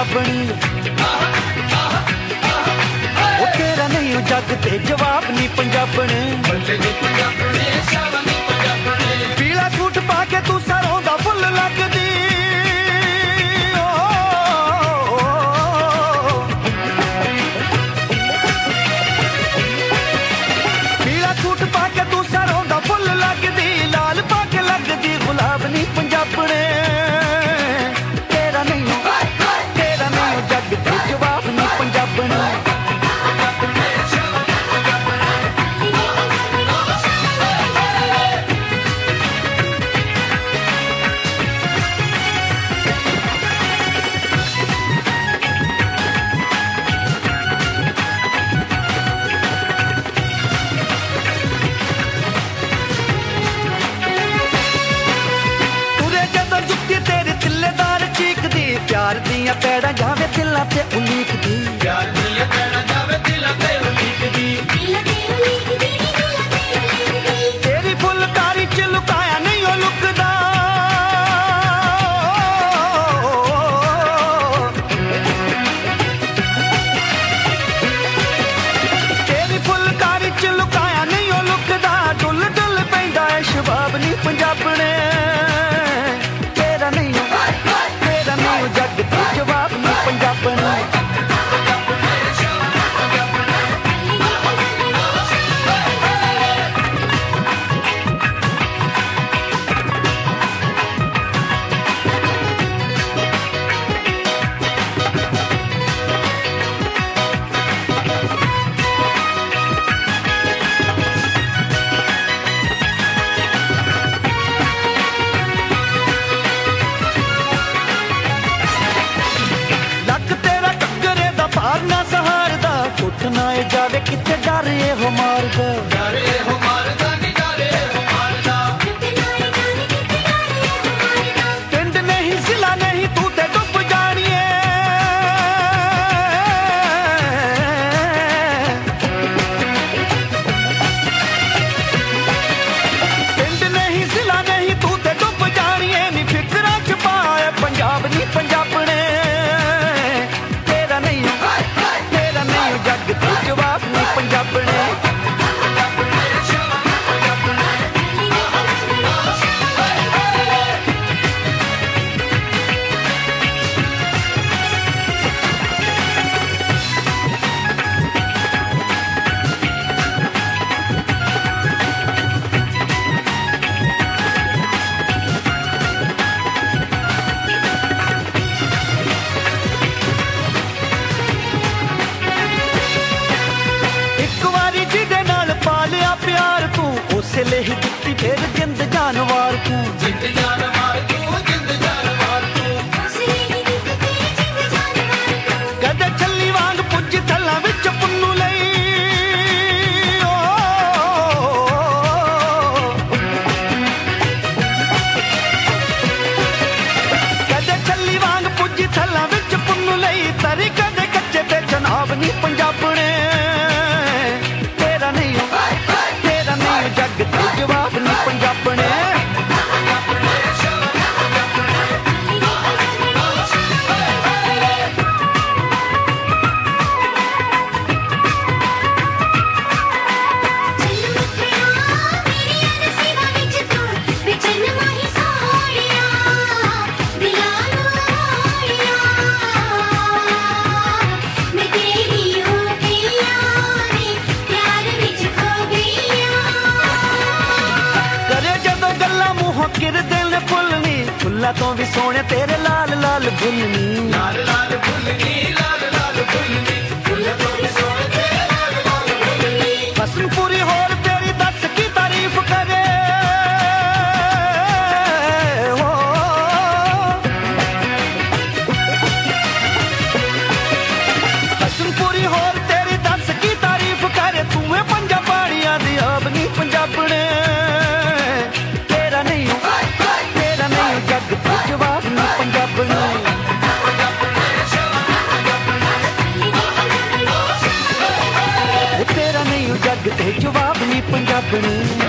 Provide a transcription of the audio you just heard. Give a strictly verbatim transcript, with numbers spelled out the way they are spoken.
पंजाबनी ओ तेरा नहीं जग ते जवाब नी पंजाबने पीला सूट पाके तू सरों दा फुल लगदी पीला सूट पाके तू सरों दा फुल लगदी लाल पाके लगदी गुलाब नी पंजाबने तेरा नहीं तेरा नहीं जग ते जवाब नी पंजाबने प्यार दियां पैड़ा जावे दिलां ते उलीक दी प्यार दियां पैड़ा जावे दिलां ते उलीक दी दिलां ते उलीक दी दिलां ते उलीक दी तेरी फुलकारी च लुकाया नहीं ओ लुकदा तेरी फुलकारी च लुकाया नहीं ओ लुकदा डुल डुल पैंदा है शबाब नी पंजाबने तेरा नहीं जग ते जवाब नी पंजाबने ना जावे किथे डर ए हो मारदा डर ए हो मारदा नी डर ए हो मारदा किथे ना जावे किथे डर ए हो मारदा पिंड नहीं जिला नहीं तू ते डुब जानिए पिंड नहीं जिला नहीं तू ते डुब जानिए नी फिकरा च पाए पंजाब नी पंजाबने तेरा नहीं तेरा नहीं जग ते जवाब नी पंजाबने उसे ले ही दित्ती फिर जिंद जानवार तू जिंद जानवार तू जिंद जानवार तू उसे ले ही दित्ती फिर जिंद जानवार तू कदे छल्ली वांग पुੱਜ थल्ला विच पुन्नू लई ओ कदे छल्ली वांग पुੱਜ थल्ला विच पुन्नू लई तरी कदे कच्चे ते जनाब नी पंजाबने तेरा नहीं जग ते जवाब नी पंजाबने किर दिल फुलनी फुल्ला तो भी सोने तेरे लाल लाल फुलनी लाल लाल फुलनी लाल लाल फुलनी फुल्ला तो भी सोने तेरे लाल लाल फुलनी कसम पूरी होर तेरी दस की तारीफ करे ओ कसम पूरी होर तेरी दस की तारीफ करे तू है पंजाबाड़ियां दी अब नी पंजाबने जग ते जवाब नी पंजाबने तेरा नहीं जग ते जवाब नी पंजाबने।